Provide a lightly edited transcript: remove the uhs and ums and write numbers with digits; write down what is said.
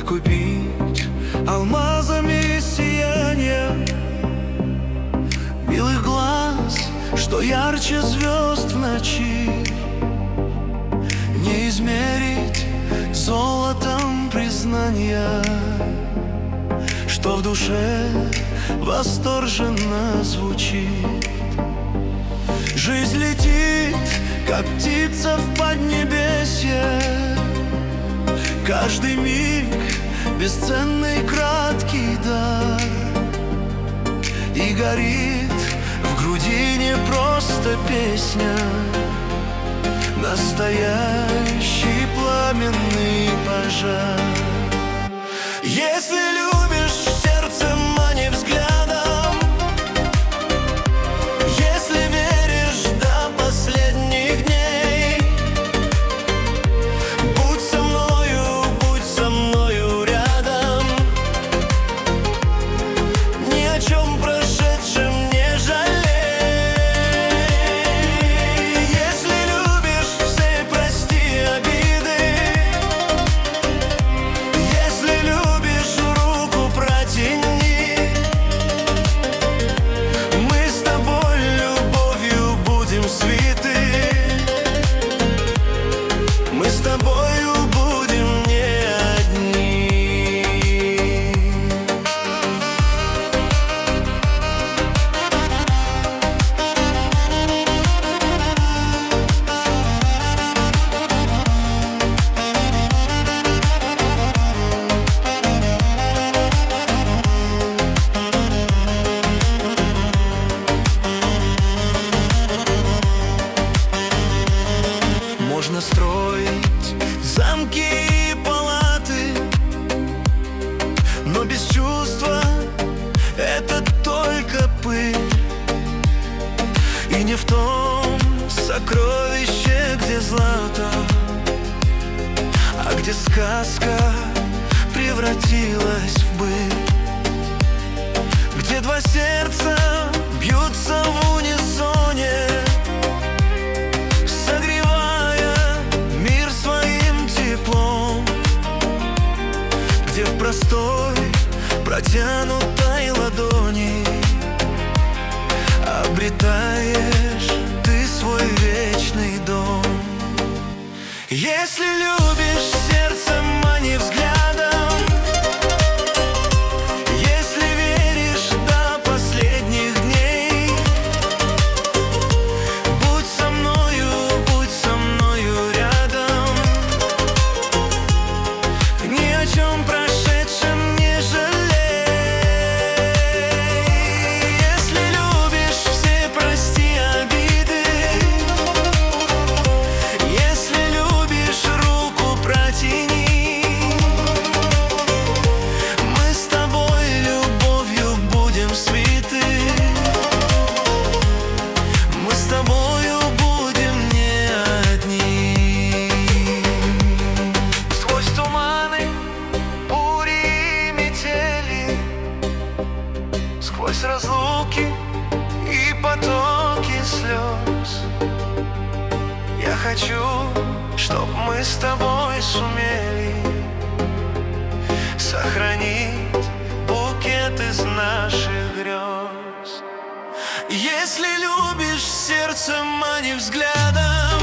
купить алмазами сияние милых глаз, что ярче звезд в ночи. Не измерить золотом признания, что в душе восторженно звучит. Жизнь летит, как птица в поднебесье. Каждый миг — бесценный краткий дар. И горит в груди не просто песня, настоящий пламенный пожар. Если любишь сердцем, а не взглядом, если веришь до последних дней, будь со мною рядом. Ни о чем прошедшем не жалей. Если любишь, все прости обиды. Если любишь, руку протяни. Мы с тобой любовью будем свиты. Мы с тобою будем не одни. Можно строить замки и палаты, но без чувства это только пыль. И не в том сокровище, где злато, а где сказка превратилась в быль. Где два сердца бьются в унисоне, согревая мир своим теплом. Где в простой протянутой ладони обретаешь ты свой вечный дом. Если любишь сердцем, а не взглядом, если веришь до последних дней, будь со мною рядом. Ни о чем прошедшем не жалей. Если любишь, все прости обиды. Если любишь, руку протяни. Мы с тобой любовью будем свиты. Мы с тобою будем не одни. Сквозь туманы, бури и метели, сквозь разлуки и потоки слез, я хочу, чтоб мы с тобой сумели сохранить букет из наших грез. Если любишь сердцем, а не взглядом,